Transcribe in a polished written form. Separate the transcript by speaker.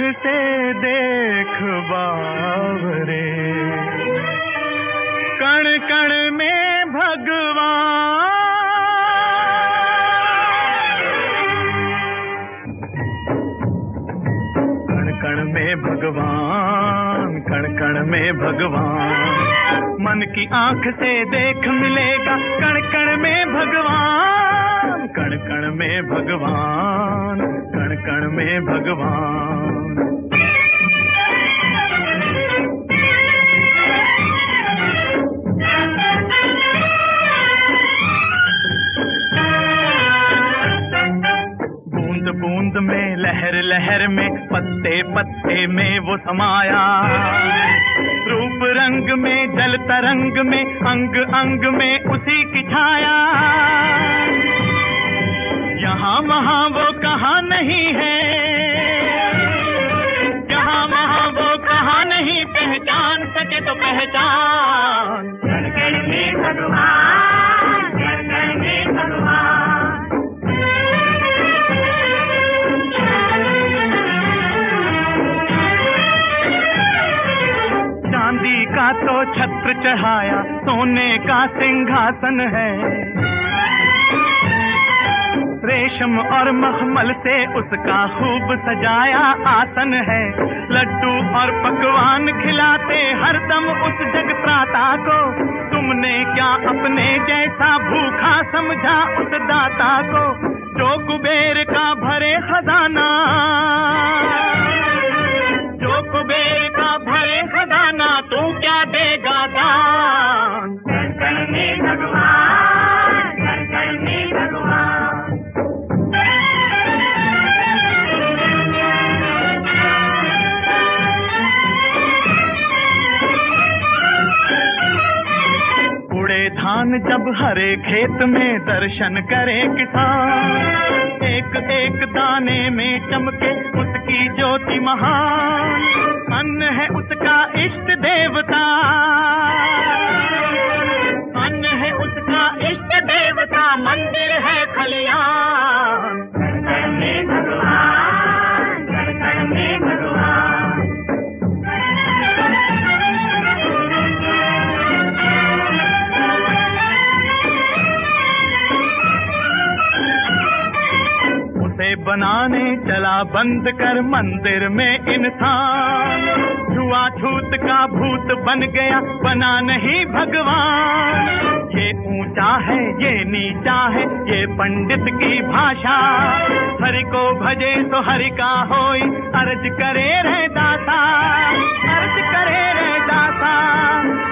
Speaker 1: से देख बावरे, कण कण में भगवान, कण कण में भगवान, कण कण में भगवान। मन की आंख से देख मिलेगा कण कण में भगवान, कण कण में भगवान, कण कण में भगवान। बूंद बूंद में, लहर लहर में, पत्ते पत्ते में वो समाया, रूप रंग में, जल तरंग में, अंग अंग में उसी की छाया। यहाँ वहाँ वो कहाँ नहीं है, यहाँ वहाँ वो कहाँ नहीं, पहचान सके तो पहचान। कण कण में भगवान, कण कण में भगवान। चांदी का तो छत्र चढ़ाया, सोने का सिंहासन है, रेशम और मखमल से उसका खूब सजाया आसन है। लड्डू और पकवान खिलाते हरदम उस जगत्राता को, तुमने क्या अपने जैसा भूखा समझा उस दाता को, जो कुबेर का भरे खजाना, जो कुबेर का भरे खजाना, तू क्या देगा दान। कण कण में भगवान, कण कण में भगवान। उड़े धान जब हरे खेत में, दर्शन करे किसान, एक एक दाने में चमके उसकी ज्योति महान। अन्न है उसका इष्ट देवता, अन्न है उसका इष्ट देवता, मंदिर है खलियान। कण कण में भगवान, कण कण में भगवान। बनाने चला बंद कर मंदिर में इंसान, छुआछूत का भूत बन गया, बना नहीं भगवान। ये ऊंचा है ये नीचा है, ये पंडित की भाषा, हरि को भजे तो हरि का होई, अर्ज करे रे दाता, अर्ज करे रे दाता।